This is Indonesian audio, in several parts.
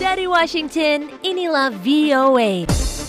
Dari Washington, inilah VOA.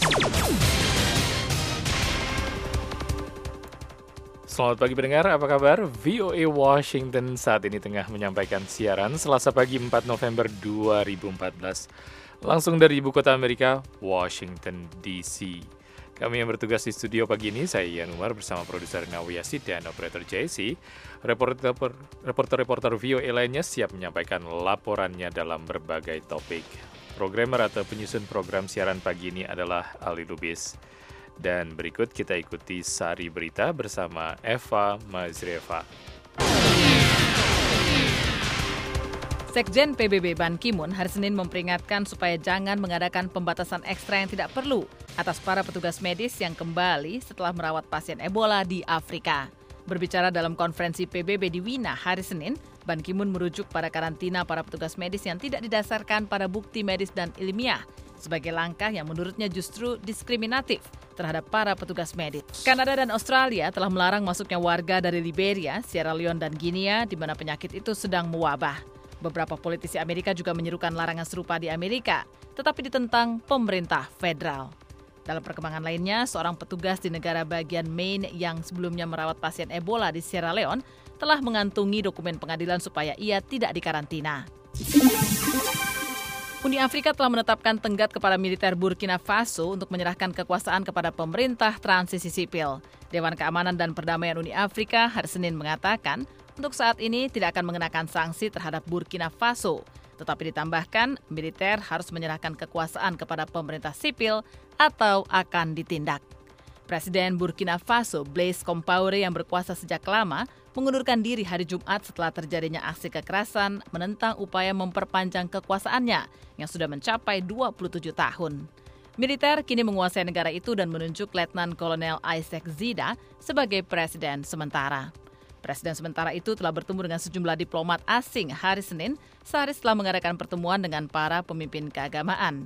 Selamat pagi pendengar, apa kabar? VOA Washington saat ini tengah menyampaikan siaran Selasa pagi 4 November 2014. Langsung dari ibu kota Amerika, Washington DC. Kami yang bertugas di studio pagi ini, saya Ian Umar bersama produser Nawiasi dan operator JC. Reporter-reporter VOA lainnya siap menyampaikan laporannya dalam berbagai topik. Programmer atau penyusun program siaran pagi ini adalah Ali Lubis. Dan berikut kita ikuti Sari Berita bersama Eva Mazreva. Sekjen PBB Ban Ki-moon hari Senin memperingatkan supaya jangan mengadakan pembatasan ekstra yang tidak perlu atas para petugas medis yang kembali setelah merawat pasien Ebola di Afrika. Berbicara dalam konferensi PBB di Wina hari Senin, Ban Ki-moon merujuk pada karantina para petugas medis yang tidak didasarkan pada bukti medis dan ilmiah sebagai langkah yang menurutnya justru diskriminatif terhadap para petugas medis. Kanada dan Australia telah melarang masuknya warga dari Liberia, Sierra Leone, dan Guinea di mana penyakit itu sedang mewabah. Beberapa politisi Amerika juga menyerukan larangan serupa di Amerika, tetapi ditentang pemerintah federal. Dalam perkembangan lainnya, seorang petugas di negara bagian Maine yang sebelumnya merawat pasien Ebola di Sierra Leone telah mengantungi dokumen pengadilan supaya ia tidak dikarantina. Uni Afrika telah menetapkan tenggat kepada militer Burkina Faso untuk menyerahkan kekuasaan kepada pemerintah transisi sipil. Dewan Keamanan dan Perdamaian Uni Afrika hari Senin mengatakan untuk saat ini tidak akan mengenakan sanksi terhadap Burkina Faso, tetapi ditambahkan militer harus menyerahkan kekuasaan kepada pemerintah sipil atau akan ditindak. Presiden Burkina Faso, Blaise Compaoré yang berkuasa sejak lama, mengundurkan diri hari Jumat setelah terjadinya aksi kekerasan menentang upaya memperpanjang kekuasaannya yang sudah mencapai 27 tahun. Militer kini menguasai negara itu dan menunjuk Letnan Kolonel Isaac Zida sebagai presiden sementara. Presiden sementara itu telah bertemu dengan sejumlah diplomat asing hari Senin, sehari setelah mengadakan pertemuan dengan para pemimpin keagamaan.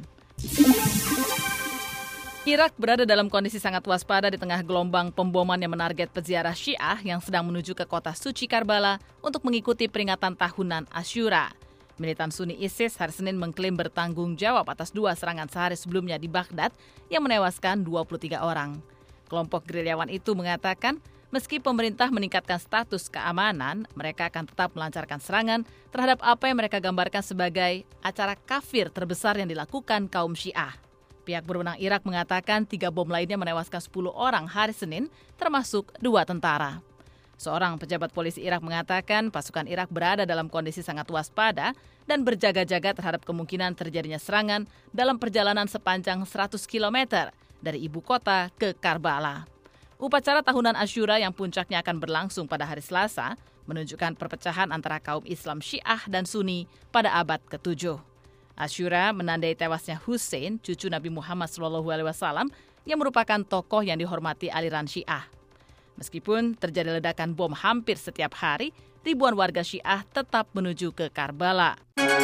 Irak berada dalam kondisi sangat waspada di tengah gelombang pemboman yang menarget peziarah Syiah yang sedang menuju ke kota suci Karbala untuk mengikuti peringatan tahunan Asyura. Militan Sunni ISIS hari Senin mengklaim bertanggung jawab atas 2 serangan sehari sebelumnya di Baghdad yang menewaskan 23 orang. Kelompok gerilyawan itu mengatakan, meski pemerintah meningkatkan status keamanan, mereka akan tetap melancarkan serangan terhadap apa yang mereka gambarkan sebagai acara kafir terbesar yang dilakukan kaum Syiah. Pihak berwenang Irak mengatakan 3 bom lainnya menewaskan 10 orang hari Senin, termasuk 2 tentara. Seorang pejabat polisi Irak mengatakan pasukan Irak berada dalam kondisi sangat waspada dan berjaga-jaga terhadap kemungkinan terjadinya serangan dalam perjalanan sepanjang 100 km dari ibu kota ke Karbala. Upacara tahunan Asyura yang puncaknya akan berlangsung pada hari Selasa menunjukkan perpecahan antara kaum Islam Syiah dan Sunni pada abad ke-7. Asyura menandai tewasnya Hussein, cucu Nabi Muhammad SAW, yang merupakan tokoh yang dihormati aliran Syiah. Meskipun terjadi ledakan bom hampir setiap hari, ribuan warga Syiah tetap menuju ke Karbala.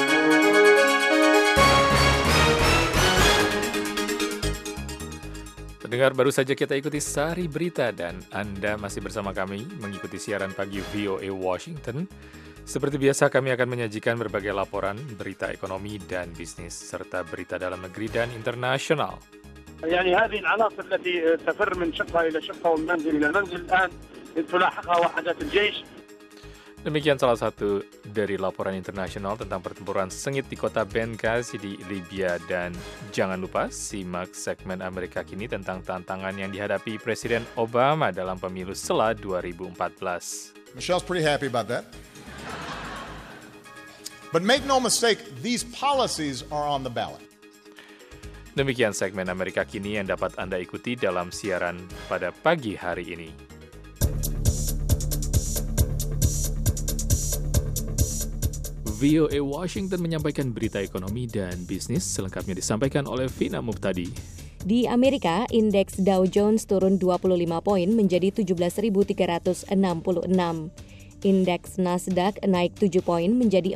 Pendengar, baru saja kita ikuti Sari Berita dan Anda masih bersama kami mengikuti siaran pagi VOA Washington. Seperti biasa kami akan menyajikan berbagai laporan, berita ekonomi dan bisnis, serta berita dalam negeri dan internasional. يعني هذه العناصر التي تفر من شقة إلى شقة ومن منزل إلى منزل الآن تلاحقها وحدات الجيش. Demikian salah satu dari laporan internasional tentang pertempuran sengit di kota Benghazi di Libya. Dan jangan lupa simak segmen Amerika Kini tentang tantangan yang dihadapi Presiden Obama dalam pemilu sela 2014. Michelle's pretty happy about that. But make no mistake, these policies are on the ballot. Demikian segmen Amerika Kini yang dapat Anda ikuti dalam siaran pada pagi hari ini. VOA Washington menyampaikan berita ekonomi dan bisnis, selengkapnya disampaikan oleh Vina Mubtadi. Di Amerika, indeks Dow Jones turun 25 poin menjadi 17.366. Indeks Nasdaq naik 7 poin menjadi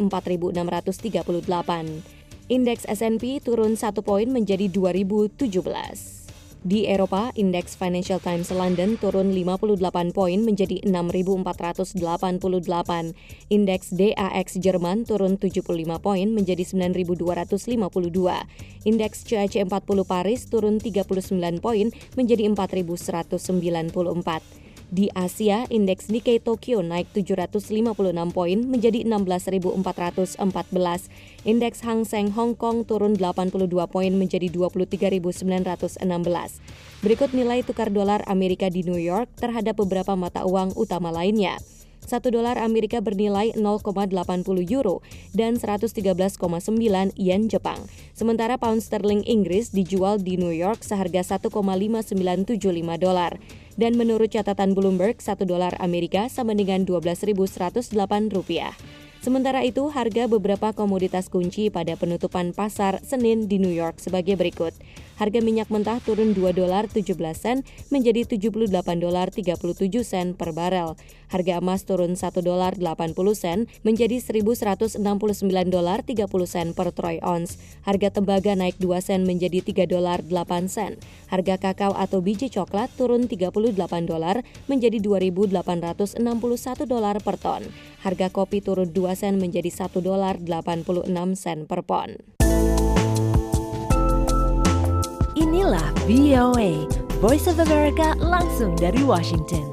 4.638. Indeks S&P turun 1 poin menjadi 2.017. Di Eropa, indeks Financial Times London turun 58 poin menjadi 6.488. Indeks DAX Jerman turun 75 poin menjadi 9.252. Indeks CAC 40 Paris turun 39 poin menjadi 4.194. Di Asia, indeks Nikkei Tokyo naik 756 poin menjadi 16.414. Indeks Hang Seng Hong Kong turun 82 poin menjadi 23.916. Berikut nilai tukar dolar Amerika di New York terhadap beberapa mata uang utama lainnya. 1 dolar Amerika bernilai 0,80 euro dan 113,9 yen Jepang. Sementara pound sterling Inggris dijual di New York seharga 1,5975 dolar. Dan menurut catatan Bloomberg, 1 dolar Amerika sama dengan 12.108 rupiah. Sementara itu, harga beberapa komoditas kunci pada penutupan pasar Senin di New York sebagai berikut. Harga minyak mentah turun 2 dolar 17 sen menjadi 78 dolar 37 sen per barel. Harga emas turun 1 dolar 80 sen menjadi 1.169 dolar 30 sen per troy ounce. Harga tembaga naik 2 sen menjadi 3 dolar 8 sen. Harga kakao atau biji coklat turun 38 dolar menjadi 2.861 dolar per ton. Harga kopi turun 2 sen menjadi 1 dolar 86 sen per pon. Inilah VOA, Voice of America langsung dari Washington.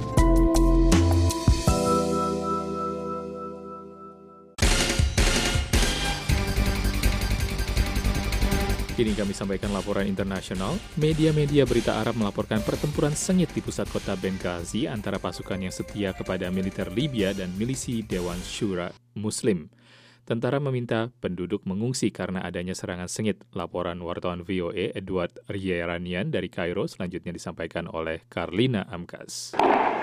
Kini kami sampaikan laporan internasional. Media-media berita Arab melaporkan pertempuran sengit di pusat kota Benghazi antara pasukan yang setia kepada militer Libya dan milisi Dewan Syura Muslim. Tentara meminta penduduk mengungsi karena adanya serangan sengit. Laporan wartawan VOA Edward Rieranian dari Kairo selanjutnya disampaikan oleh Karlina Amkas.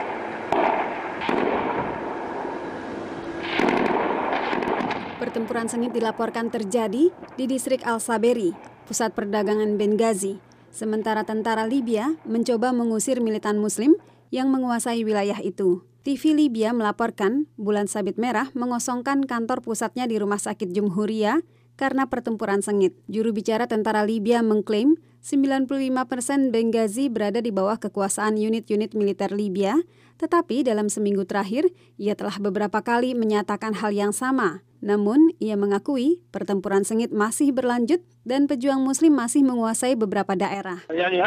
Pertempuran sengit dilaporkan terjadi di distrik Al-Saberi, pusat perdagangan Benghazi. Sementara tentara Libya mencoba mengusir militan Muslim yang menguasai wilayah itu. TV Libya melaporkan bulan sabit merah mengosongkan kantor pusatnya di Rumah Sakit Jumhuriyah karena pertempuran sengit. Juru bicara tentara Libya mengklaim 95% Benghazi berada di bawah kekuasaan unit-unit militer Libya, tetapi dalam seminggu terakhir ia telah beberapa kali menyatakan hal yang sama. Namun, ia mengakui pertempuran sengit masih berlanjut dan pejuang Muslim masih menguasai beberapa daerah.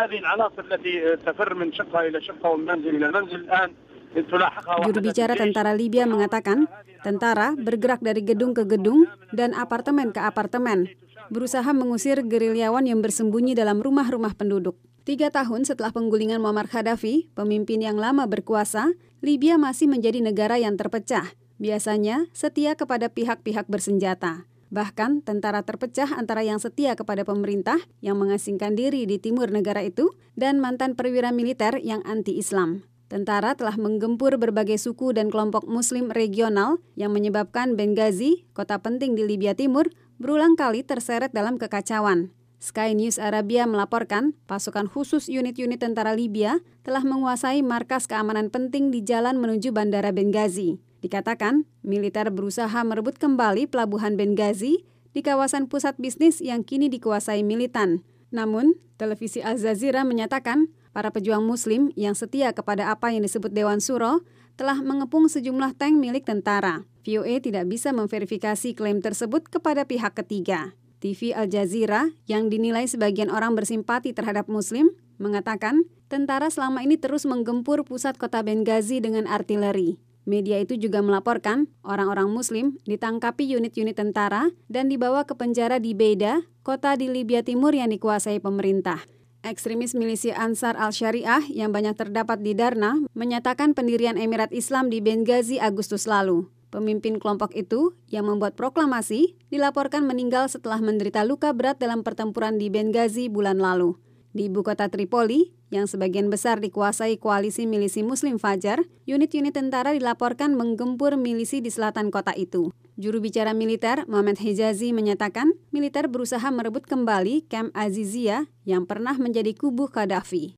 Juru bicara tentara Libya mengatakan, tentara bergerak dari gedung ke gedung dan apartemen ke apartemen, berusaha mengusir gerilyawan yang bersembunyi dalam rumah-rumah penduduk. 3 tahun setelah penggulingan Muammar Gaddafi, pemimpin yang lama berkuasa, Libya masih menjadi negara yang terpecah. Biasanya setia kepada pihak-pihak bersenjata. Bahkan tentara terpecah antara yang setia kepada pemerintah yang mengasingkan diri di timur negara itu dan mantan perwira militer yang anti-Islam. Tentara telah menggempur berbagai suku dan kelompok Muslim regional yang menyebabkan Benghazi, kota penting di Libya Timur, berulang kali terseret dalam kekacauan. Sky News Arabia melaporkan pasukan khusus unit-unit tentara Libya telah menguasai markas keamanan penting di jalan menuju Bandara Benghazi. Dikatakan, militer berusaha merebut kembali pelabuhan Benghazi di kawasan pusat bisnis yang kini dikuasai militan. Namun, televisi Al Jazeera menyatakan para pejuang Muslim yang setia kepada apa yang disebut Dewan Syuro telah mengepung sejumlah tank milik tentara. VOA tidak bisa memverifikasi klaim tersebut kepada pihak ketiga. TV Al Jazeera yang dinilai sebagian orang bersimpati terhadap Muslim mengatakan tentara selama ini terus menggempur pusat kota Benghazi dengan artileri. Media itu juga melaporkan orang-orang Muslim ditangkapi unit-unit tentara dan dibawa ke penjara di Beida, kota di Libya Timur yang dikuasai pemerintah. Ekstremis milisi Ansar al-Syariah yang banyak terdapat di Darna menyatakan pendirian Emirat Islam di Benghazi Agustus lalu. Pemimpin kelompok itu yang membuat proklamasi dilaporkan meninggal setelah menderita luka berat dalam pertempuran di Benghazi bulan lalu. Di ibu kota Tripoli, yang sebagian besar dikuasai koalisi milisi Muslim Fajar, unit-unit tentara dilaporkan menggempur milisi di selatan kota itu. Juru bicara militer, Mohamed Hijazi, menyatakan militer berusaha merebut kembali Camp Azizia yang pernah menjadi kubu Gaddafi.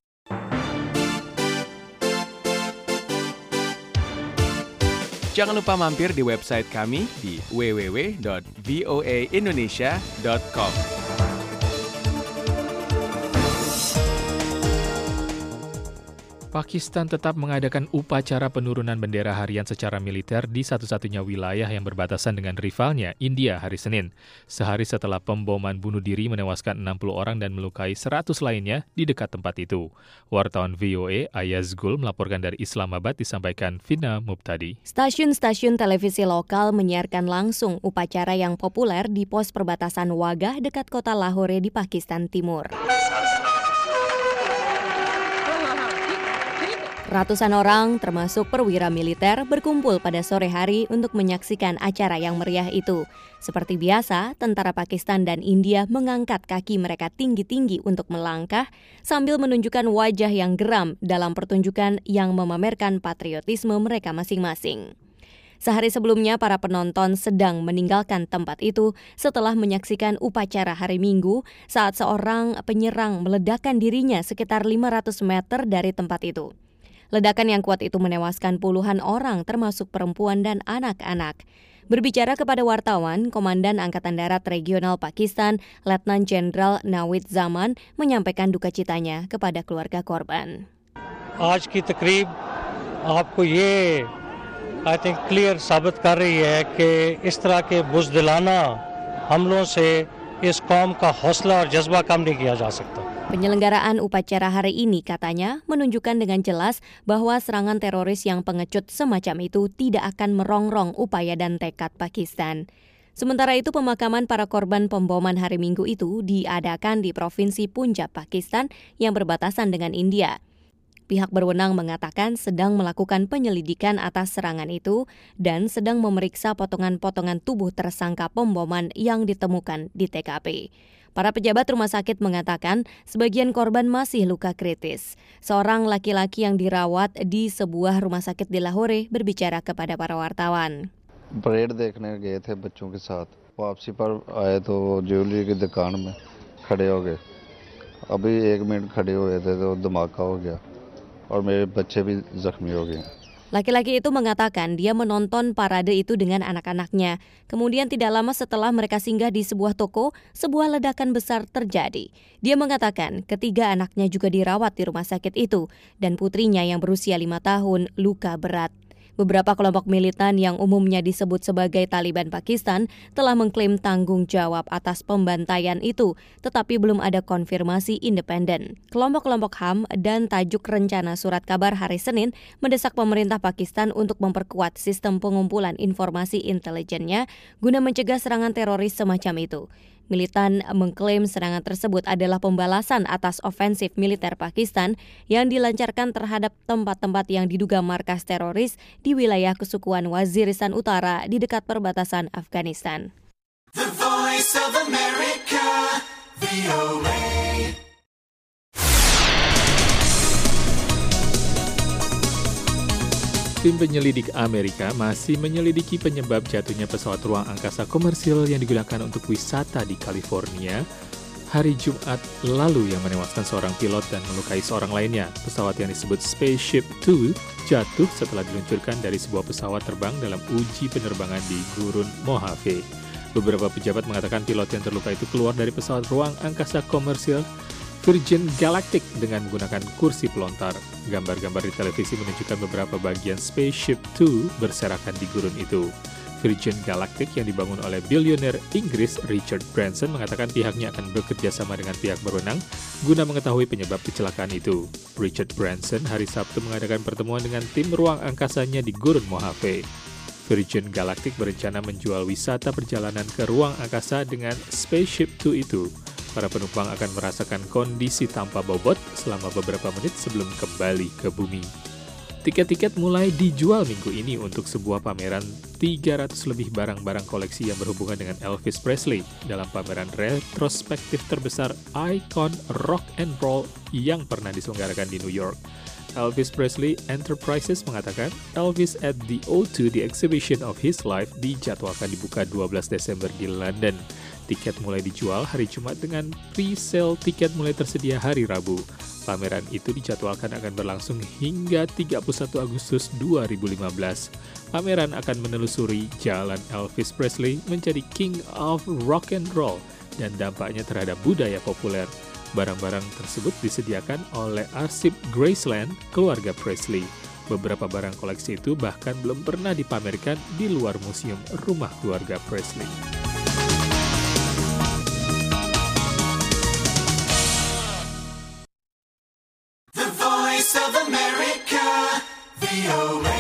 Jangan lupa mampir di website kami di www.voaindonesia.com. Pakistan tetap mengadakan upacara penurunan bendera harian secara militer di satu-satunya wilayah yang berbatasan dengan rivalnya, India, hari Senin. Sehari setelah pemboman bunuh diri menewaskan 60 orang dan melukai 100 lainnya di dekat tempat itu. Wartawan VOA Ayaz Gul melaporkan dari Islamabad, disampaikan Vina Mubtadi. Stasiun-stasiun televisi lokal menyiarkan langsung upacara yang populer di pos perbatasan Wagah dekat kota Lahore di Pakistan Timur. Ratusan orang, termasuk perwira militer, berkumpul pada sore hari untuk menyaksikan acara yang meriah itu. Seperti biasa, tentara Pakistan dan India mengangkat kaki mereka tinggi-tinggi untuk melangkah sambil menunjukkan wajah yang geram dalam pertunjukan yang memamerkan patriotisme mereka masing-masing. Sehari sebelumnya, para penonton sedang meninggalkan tempat itu setelah menyaksikan upacara hari Minggu saat seorang penyerang meledakkan dirinya sekitar 500 meter dari tempat itu. Ledakan yang kuat itu menewaskan puluhan orang termasuk perempuan dan anak-anak. Berbicara kepada wartawan, Komandan Angkatan Darat Regional Pakistan, Letnan Jenderal Nawid Zaman, menyampaikan duka citanya kepada keluarga korban. आज की तकरीब आपको ये I think clear साबित कर रही है कि इस तरह के बुज़दिलाना हमलों से इस कौम का हौसला और जज्बा कम नहीं किया जा सकता. Penyelenggaraan upacara hari ini, katanya, menunjukkan dengan jelas bahwa serangan teroris yang pengecut semacam itu tidak akan merongrong upaya dan tekad Pakistan. Sementara itu, pemakaman para korban pemboman hari Minggu itu diadakan di Provinsi Punjab, Pakistan, yang berbatasan dengan India. Pihak berwenang mengatakan sedang melakukan penyelidikan atas serangan itu dan sedang memeriksa potongan-potongan tubuh tersangka pemboman yang ditemukan di TKP. Para pejabat rumah sakit mengatakan sebagian korban masih luka kritis. Seorang laki-laki yang dirawat di sebuah rumah sakit di Lahore berbicara kepada para wartawan. Parade देखने गए थे बच्चों के साथ वापसी पर आए तो ज्वेलरी की दुकान में खड़े हो गए अभी 1 मिनट खड़े हुए थे तो धमाका हो गया और मेरे बच्चे भी जख्मी हो गए. Laki-laki itu mengatakan dia menonton parade itu dengan anak-anaknya. Kemudian tidak lama setelah mereka singgah di sebuah toko, sebuah ledakan besar terjadi. Dia mengatakan ketiga anaknya juga dirawat di rumah sakit itu dan putrinya yang berusia 5 tahun luka berat. Beberapa kelompok militan yang umumnya disebut sebagai Taliban Pakistan telah mengklaim tanggung jawab atas pembantaian itu, tetapi belum ada konfirmasi independen. Kelompok-kelompok HAM dan tajuk rencana surat kabar hari Senin mendesak pemerintah Pakistan untuk memperkuat sistem pengumpulan informasi intelijennya guna mencegah serangan teroris semacam itu. Militan mengklaim serangan tersebut adalah pembalasan atas ofensif militer Pakistan yang dilancarkan terhadap tempat-tempat yang diduga markas teroris di wilayah kesukuan Waziristan Utara di dekat perbatasan Afghanistan. The Voice of America, VOA. Tim penyelidik Amerika masih menyelidiki penyebab jatuhnya pesawat ruang angkasa komersil yang digunakan untuk wisata di California hari Jumat lalu yang menewaskan seorang pilot dan melukai seorang lainnya. Pesawat yang disebut Spaceship Two jatuh setelah diluncurkan dari sebuah pesawat terbang dalam uji penerbangan di Gurun Mojave. Beberapa pejabat mengatakan pilot yang terluka itu keluar dari pesawat ruang angkasa komersil Virgin Galactic dengan menggunakan kursi pelontar. Gambar-gambar di televisi menunjukkan beberapa bagian Spaceship Two berserakan di gurun itu. Virgin Galactic yang dibangun oleh bilioner Inggris Richard Branson mengatakan pihaknya akan bekerja sama dengan pihak berwenang guna mengetahui penyebab kecelakaan itu. Richard Branson hari Sabtu mengadakan pertemuan dengan tim ruang angkasanya di Gurun Mojave. Virgin Galactic berencana menjual wisata perjalanan ke ruang angkasa dengan Spaceship Two itu. Para penumpang akan merasakan kondisi tanpa bobot selama beberapa menit sebelum kembali ke bumi. Tiket-tiket mulai dijual minggu ini untuk sebuah pameran 300 lebih barang-barang koleksi yang berhubungan dengan Elvis Presley dalam pameran retrospektif terbesar Icon Rock and Roll yang pernah diselenggarakan di New York. Elvis Presley Enterprises mengatakan Elvis at the O2, the exhibition of his life, dijadwalkan dibuka 12 Desember di London. Tiket mulai dijual hari Jumat dengan pre-sale tiket mulai tersedia hari Rabu. Pameran itu dijadwalkan akan berlangsung hingga 31 Agustus 2015. Pameran akan menelusuri jalan Elvis Presley menjadi King of Rock and Roll dan dampaknya terhadap budaya populer. Barang-barang tersebut disediakan oleh arsip Graceland keluarga Presley. Beberapa barang koleksi itu bahkan belum pernah dipamerkan di luar museum rumah keluarga Presley. The Voice of America, VOA.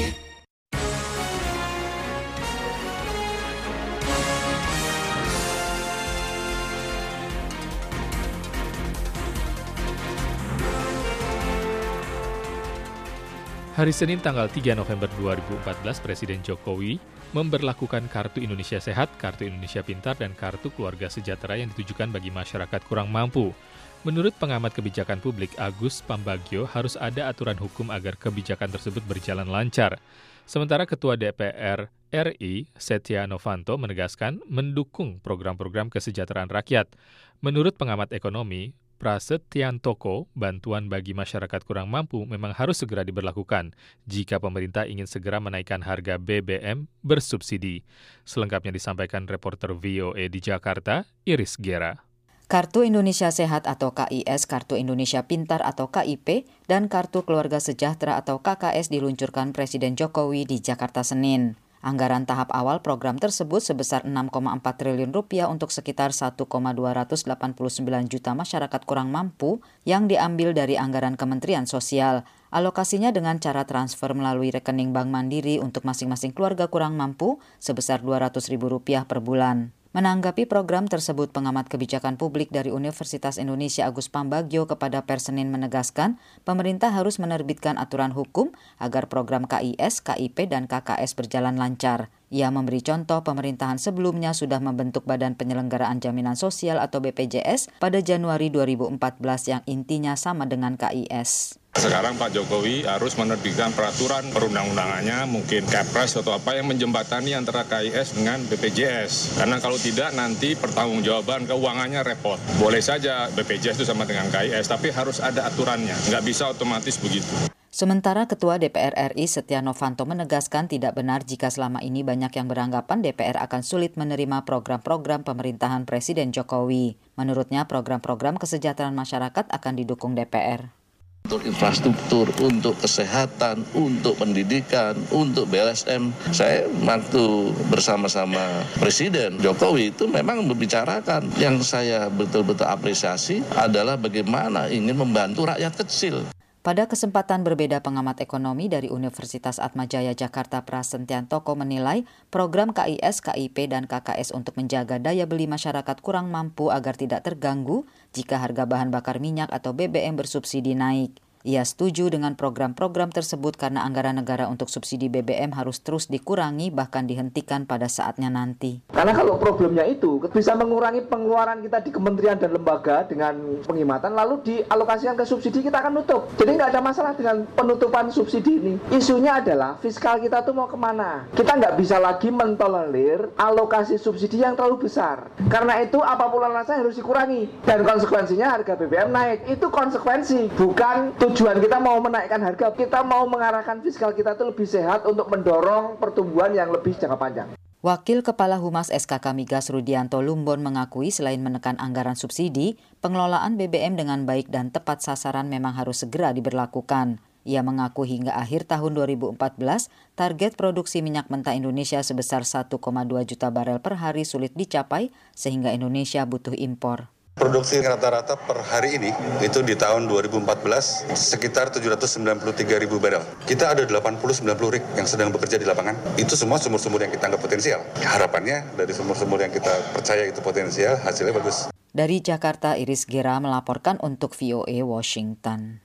Hari Senin tanggal 3 November 2014, Presiden Jokowi memberlakukan Kartu Indonesia Sehat, Kartu Indonesia Pintar, dan Kartu Keluarga Sejahtera yang ditujukan bagi masyarakat kurang mampu. Menurut pengamat kebijakan publik Agus Pambagio, harus ada aturan hukum agar kebijakan tersebut berjalan lancar. Sementara Ketua DPR RI, Setia Novanto, menegaskan mendukung program-program kesejahteraan rakyat. Menurut pengamat ekonomi, Prasetyanto, bantuan bagi masyarakat kurang mampu memang harus segera diberlakukan jika pemerintah ingin segera menaikkan harga BBM bersubsidi. Selengkapnya disampaikan reporter VOA di Jakarta, Iris Gera. Kartu Indonesia Sehat atau KIS, Kartu Indonesia Pintar atau KIP, dan Kartu Keluarga Sejahtera atau KKS diluncurkan Presiden Jokowi di Jakarta Senin. Anggaran tahap awal program tersebut sebesar 6,4 triliun rupiah untuk sekitar 1,289 juta masyarakat kurang mampu yang diambil dari anggaran Kementerian Sosial. Alokasinya dengan cara transfer melalui rekening Bank Mandiri untuk masing-masing keluarga kurang mampu sebesar Rp200.000 per bulan. Menanggapi program tersebut, pengamat kebijakan publik dari Universitas Indonesia Agus Pambagio kepada Pers Senin menegaskan, pemerintah harus menerbitkan aturan hukum agar program KIS, KIP, dan KKS berjalan lancar. Ia memberi contoh pemerintahan sebelumnya sudah membentuk Badan Penyelenggaraan Jaminan Sosial atau BPJS pada Januari 2014 yang intinya sama dengan KIS. Sekarang Pak Jokowi harus menerbitkan peraturan perundang-undangannya, mungkin Kepres atau apa yang menjembatani antara KIS dengan BPJS. Karena kalau tidak nanti pertanggungjawaban keuangannya repot. Boleh saja BPJS itu sama dengan KIS, tapi harus ada aturannya. Nggak bisa otomatis begitu. Sementara Ketua DPR RI Setia Novanto menegaskan tidak benar jika selama ini banyak yang beranggapan DPR akan sulit menerima program-program pemerintahan Presiden Jokowi. Menurutnya program-program kesejahteraan masyarakat akan didukung DPR. Untuk infrastruktur, untuk kesehatan, untuk pendidikan, untuk BLSM. Saya waktu bersama-sama Presiden Jokowi itu memang membicarakan. Yang saya betul-betul apresiasi adalah bagaimana ingin membantu rakyat kecil. Pada kesempatan berbeda, pengamat ekonomi dari Universitas Atmajaya Jakarta Prasetyanto menilai program KIS, KIP, dan KKS untuk menjaga daya beli masyarakat kurang mampu agar tidak terganggu jika harga bahan bakar minyak atau BBM bersubsidi naik. Ia setuju dengan program-program tersebut karena anggaran negara untuk subsidi BBM harus terus dikurangi bahkan dihentikan pada saatnya nanti. Karena kalau problemnya itu bisa mengurangi pengeluaran kita di kementerian dan lembaga dengan penghematan lalu dialokasikan ke subsidi, kita akan nutup. Jadi nggak ada masalah dengan penutupan subsidi ini. Isunya adalah fiskal kita tuh mau kemana. Kita nggak bisa lagi mentolerir alokasi subsidi yang terlalu besar. Karena itu apapun alasannya harus dikurangi. Dan konsekuensinya harga BBM naik. Itu konsekuensi, bukan tujuan kita mau menaikkan harga. Kita mau mengarahkan fiskal kita itu lebih sehat untuk mendorong pertumbuhan yang lebih jangka panjang. Wakil Kepala Humas SKK Migas Rudianto Lumbon mengakui selain menekan anggaran subsidi, pengelolaan BBM dengan baik dan tepat sasaran memang harus segera diberlakukan. Ia mengaku hingga akhir tahun 2014, target produksi minyak mentah Indonesia sebesar 1,2 juta barel per hari sulit dicapai sehingga Indonesia butuh impor. Produksi rata-rata per hari ini itu di tahun 2014 sekitar 793.000 barel. Kita ada 80-90 rig yang sedang bekerja di lapangan. Itu semua sumur-sumur yang kita anggap potensial. Harapannya dari sumur-sumur yang kita percaya itu potensial, hasilnya bagus. Dari Jakarta, Iris Gera melaporkan untuk VOA Washington.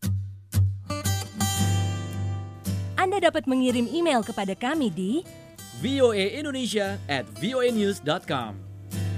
Anda dapat mengirim email kepada kami di voaindonesia@voanews.com.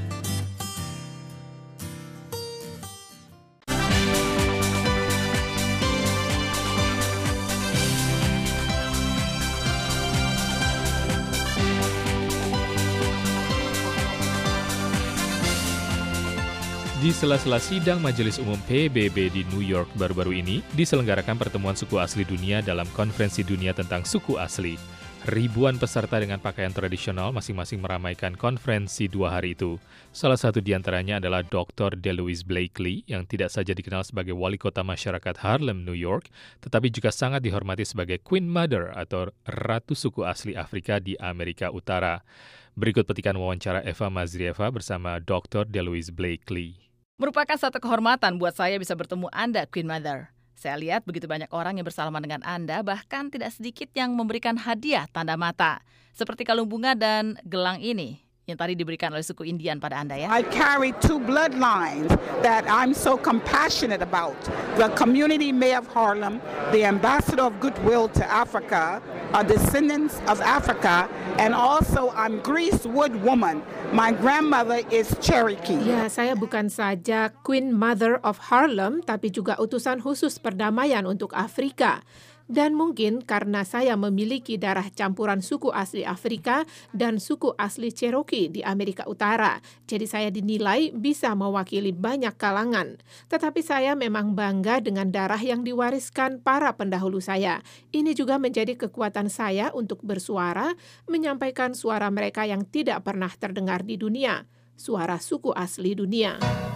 Di sela-sela sidang Majelis Umum PBB di New York baru-baru ini, diselenggarakan pertemuan suku asli dunia dalam Konferensi Dunia tentang Suku Asli. Ribuan peserta dengan pakaian tradisional masing-masing meramaikan konferensi 2 hari itu. Salah satu di antaranya adalah Dr. DeLuise Blakely yang tidak saja dikenal sebagai wali kota masyarakat Harlem, New York, tetapi juga sangat dihormati sebagai Queen Mother atau Ratu Suku Asli Afrika di Amerika Utara. Berikut petikan wawancara Eva Mazrieva bersama Dr. DeLuise Blakely. Merupakan satu kehormatan buat saya bisa bertemu Anda, Queen Mother. Saya lihat begitu banyak orang yang bersalaman dengan Anda, bahkan tidak sedikit yang memberikan hadiah tanda mata. Seperti kalung bunga dan gelang ini, yang tadi diberikan oleh suku Indian pada Anda ya. I carry two bloodlines that I'm so compassionate about. The community mayor of Harlem, the ambassador of goodwill to Africa, descendants of Africa, and also I'm Grease Wood woman. My grandmother is Cherokee. Ya, saya bukan saja Queen Mother of Harlem, tapi juga utusan khusus perdamaian untuk Afrika. Dan mungkin karena saya memiliki darah campuran suku asli Afrika dan suku asli Cherokee di Amerika Utara, jadi saya dinilai bisa mewakili banyak kalangan. Tetapi saya memang bangga dengan darah yang diwariskan para pendahulu saya. Ini juga menjadi kekuatan saya untuk bersuara, menyampaikan suara mereka yang tidak pernah terdengar di dunia, suara suku asli dunia.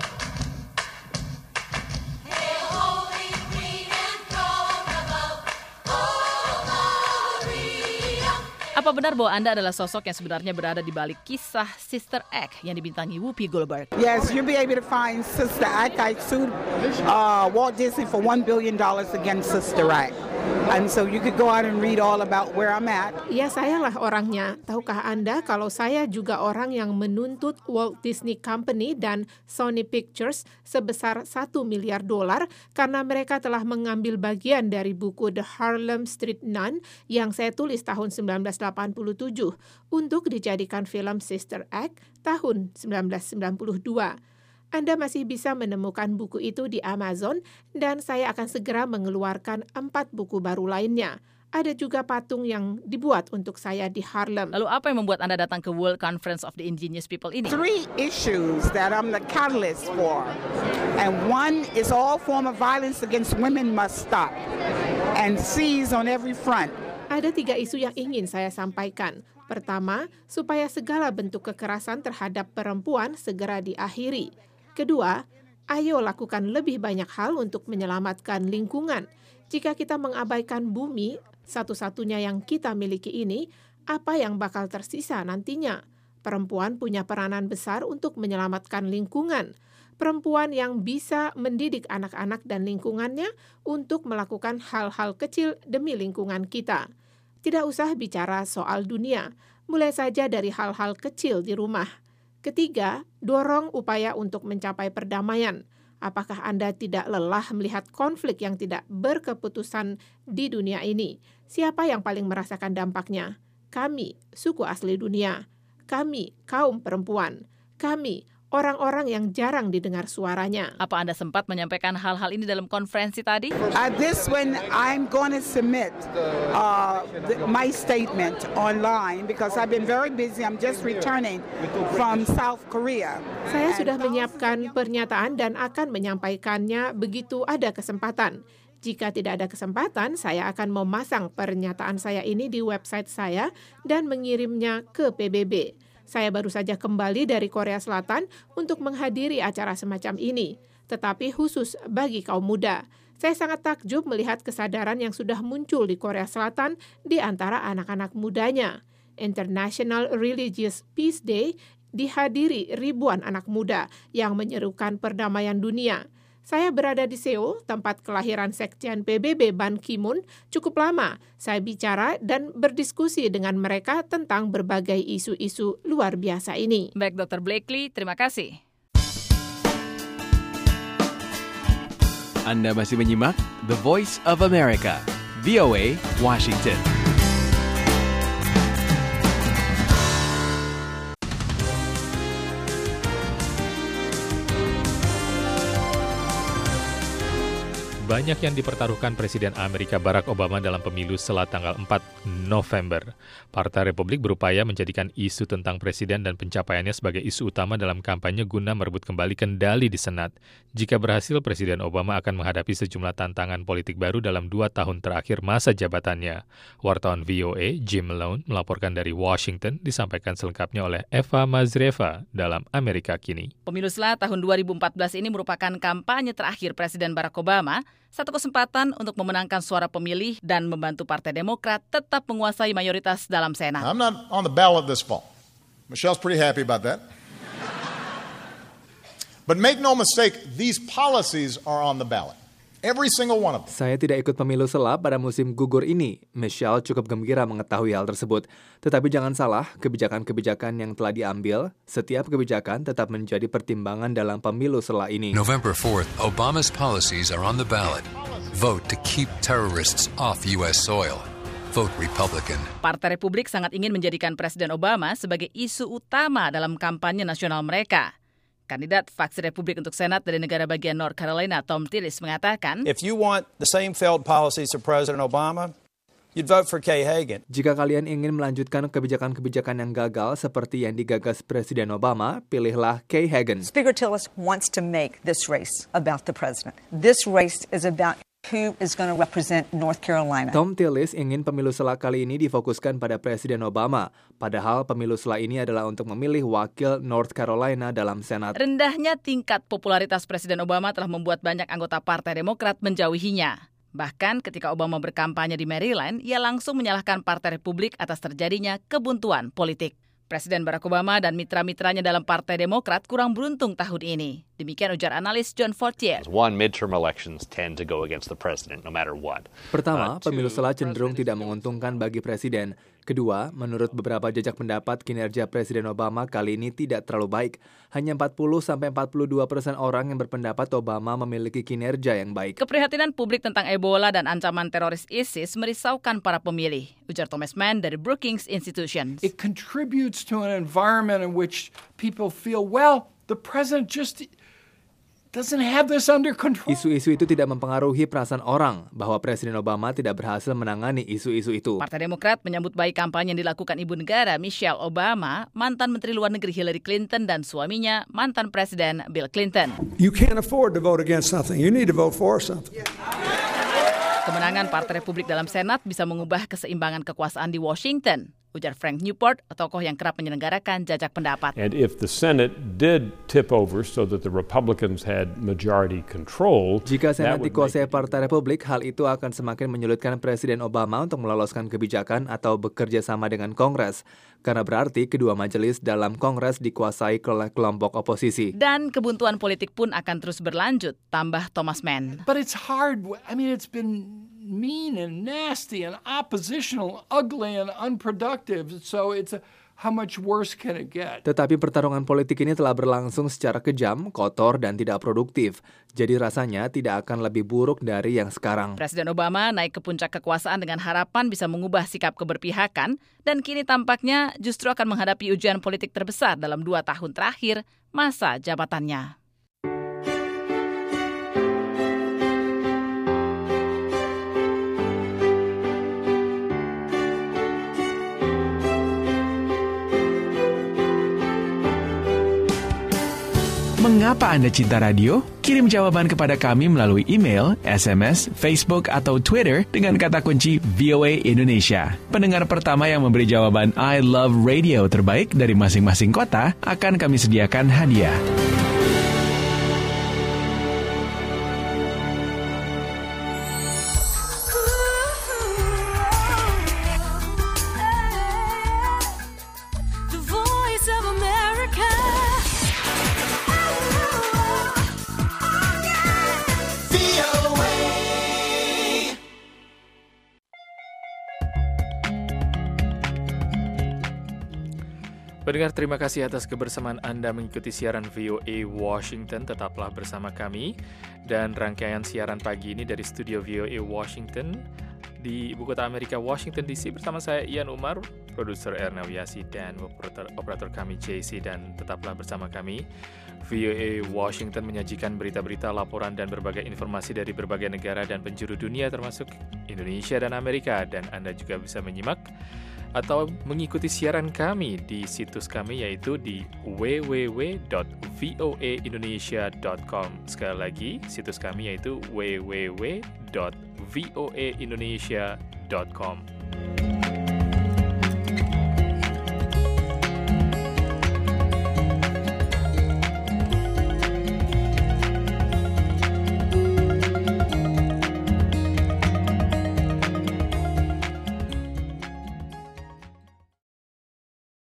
Apa benar bahwa Anda adalah sosok yang sebenarnya berada di balik kisah Sister Act yang dibintangi Whoopi Goldberg? Yes, you'll be able to find Sister Act. I sued Walt Disney for $1 billion against Sister Act. And so you could go out and read all about where I'm at. Ya, sayalah orangnya. Tahukah Anda kalau saya juga orang yang menuntut Walt Disney Company dan Sony Pictures sebesar $1 miliar karena mereka telah mengambil bagian dari buku The Harlem Street Nun yang saya tulis tahun 1987 untuk dijadikan film Sister Act tahun 1992. Anda masih bisa menemukan buku itu di Amazon dan saya akan segera mengeluarkan 4 buku baru lainnya. Ada juga patung yang dibuat untuk saya di Harlem. Lalu apa yang membuat Anda datang ke World Conference of the Indigenous People ini? 3 issues that I'm the catalyst for. And one is all form of violence against women must stop and cease on every front. Ada 3 isu yang ingin saya sampaikan. Pertama, supaya segala bentuk kekerasan terhadap perempuan segera diakhiri. Kedua, ayo lakukan lebih banyak hal untuk menyelamatkan lingkungan. Jika kita mengabaikan bumi, satu-satunya yang kita miliki ini, apa yang bakal tersisa nantinya? Perempuan punya peranan besar untuk menyelamatkan lingkungan. Perempuan yang bisa mendidik anak-anak dan lingkungannya untuk melakukan hal-hal kecil demi lingkungan kita. Tidak usah bicara soal dunia, mulai saja dari hal-hal kecil di rumah. Ketiga, dorong upaya untuk mencapai perdamaian. Apakah Anda tidak lelah melihat konflik yang tidak berkeputusan di dunia ini? Siapa yang paling merasakan dampaknya? Kami, suku asli dunia. Kami, kaum perempuan. Kami, orang-orang yang jarang didengar suaranya. Apa Anda sempat menyampaikan hal-hal ini dalam konferensi tadi? This when I'm going to submit my statement online because I've been very busy. I'm just returning from South Korea. Saya sudah menyiapkan pernyataan dan akan menyampaikannya begitu ada kesempatan. Jika tidak ada kesempatan, saya akan memasang pernyataan saya ini di website saya dan mengirimnya ke PBB. Saya baru saja kembali dari Korea Selatan untuk menghadiri acara semacam ini, tetapi khusus bagi kaum muda. Saya sangat takjub melihat kesadaran yang sudah muncul di Korea Selatan di antara anak-anak mudanya. International Religious Peace Day dihadiri ribuan anak muda yang menyerukan perdamaian dunia. Saya berada di Seoul, tempat kelahiran Sekjen PBB Ban Ki-moon, cukup lama. Saya bicara dan berdiskusi dengan mereka tentang berbagai isu-isu luar biasa ini. Baik, Dr. Blakely, terima kasih. Anda masih menyimak The Voice of America, VOA, Washington. banyak yang dipertaruhkan Presiden Amerika Barack Obama dalam pemilu setelah tanggal 4 November. Partai Republik berupaya menjadikan isu tentang Presiden dan pencapaiannya sebagai isu utama dalam kampanye guna merebut kembali kendali di Senat. Jika berhasil, Presiden Obama akan menghadapi sejumlah tantangan politik baru dalam 2 tahun terakhir masa jabatannya. Wartawan VOA, Jim Malone, melaporkan dari Washington, disampaikan selengkapnya oleh Eva Mazreva dalam Amerika Kini. Pemilu setelah tahun 2014 ini merupakan kampanye terakhir Presiden Barack Obama, satu kesempatan untuk memenangkan suara pemilih dan membantu Partai Demokrat tetap menguasai mayoritas dalam Senat. I'm not on the ballot this fall. Michelle's pretty happy about that. But make no mistake, these policies are on the ballot. Every single one of them. Saya tidak ikut pemilu sela pada musim gugur ini. Michelle cukup gembira mengetahui hal tersebut. Tetapi jangan salah, kebijakan-kebijakan yang telah diambil, setiap kebijakan tetap menjadi pertimbangan dalam pemilu sela ini. November 4th, Obama's policies are on the ballot. Vote to keep terrorists off U.S. soil. Vote Republican. Partai Republik sangat ingin menjadikan Presiden Obama sebagai isu utama dalam kampanye nasional mereka. Kandidat faksi Republik untuk Senat dari negara bagian North Carolina, Thom Tillis, mengatakan, If you want the same failed policies of President Obama, you'd vote for Kay Hagan. Jika kalian ingin melanjutkan kebijakan-kebijakan yang gagal seperti yang digagas Presiden Obama, pilihlah Kay Hagan. Speaker Tillis wants to make this race about the president. This race is about who is going to represent North Carolina. Thom Tillis ingin pemilu sela kali ini difokuskan pada Presiden Obama, padahal pemilu sela ini adalah untuk memilih wakil North Carolina dalam Senat. Rendahnya tingkat popularitas Presiden Obama telah membuat banyak anggota Partai Demokrat menjauhinya. Bahkan ketika Obama berkampanye di Maryland, ia langsung menyalahkan Partai Republik atas terjadinya kebuntuan politik. Presiden Barack Obama dan mitra-mitranya dalam Partai Demokrat kurang beruntung tahun ini. Demikian ujar analis John Fortier. One, midterm elections tend to go against the president no matter what. Pertama, pemilu sela cenderung tidak menguntungkan bagi presiden. Kedua, menurut beberapa jejak pendapat, kinerja Presiden Obama kali ini tidak terlalu baik. Hanya 40-42% orang yang berpendapat Obama memiliki kinerja yang baik. Keprihatinan publik tentang Ebola dan ancaman teroris ISIS merisaukan para pemilih, ujar Thomas Mann dari Brookings Institution. It contributes to an environment in which people feel, well, the president just doesn't have this under control. Isu-isu itu tidak mempengaruhi perasaan orang bahwa Presiden Obama tidak berhasil menangani isu-isu itu. Partai Demokrat menyambut baik kampanye yang dilakukan ibu negara Michelle Obama, mantan Menteri Luar Negeri Hillary Clinton dan suaminya, mantan Presiden Bill Clinton. You can't afford to vote against something. You need to vote for something. Kemenangan Partai Republik dalam Senat bisa mengubah keseimbangan kekuasaan di Washington, ujar Frank Newport, tokoh yang kerap menyelenggarakan jajak pendapat. And if the Senate did tip over so that the Republicans had majority control, jika Senat dikuasai Partai Republik, hal itu akan semakin menyulitkan Presiden Obama untuk meloloskan kebijakan atau bekerja sama dengan Kongres, karena berarti kedua majelis dalam Kongres dikuasai oleh kelompok oposisi. Dan kebuntuan politik pun akan terus berlanjut, tambah Thomas Mann. But it's hard. I mean, it's been mean and nasty and oppositional, ugly and unproductive. So it's how much worse can it get? Tetapi pertarungan politik ini telah berlangsung secara kejam, kotor dan tidak produktif. Jadi rasanya tidak akan lebih buruk dari yang sekarang. Presiden Obama naik ke puncak kekuasaan dengan harapan bisa mengubah sikap keberpihakan dan kini tampaknya justru akan menghadapi ujian politik terbesar dalam 2 tahun terakhir masa jabatannya. Mengapa Anda cinta radio? Kirim jawaban kepada kami melalui email, SMS, Facebook, atau Twitter dengan kata kunci VOA Indonesia. Pendengar pertama yang memberi jawaban I love radio terbaik dari masing-masing kota akan kami sediakan hadiah. Pendengar, terima kasih atas kebersamaan Anda mengikuti siaran VOA Washington. Tetaplah bersama kami. Dan rangkaian siaran pagi ini dari studio VOA Washington di ibu kota Amerika, Washington DC. Bersama saya Ian Umar, produser Erna Wiasi, dan operator kami JC. Dan tetaplah bersama kami. VOA Washington menyajikan berita-berita, laporan, dan berbagai informasi dari berbagai negara dan penjuru dunia termasuk Indonesia dan Amerika. Dan Anda juga bisa menyimak atau mengikuti siaran kami di situs kami yaitu di www.voaindonesia.com. Sekali lagi, situs kami yaitu www.voaindonesia.com.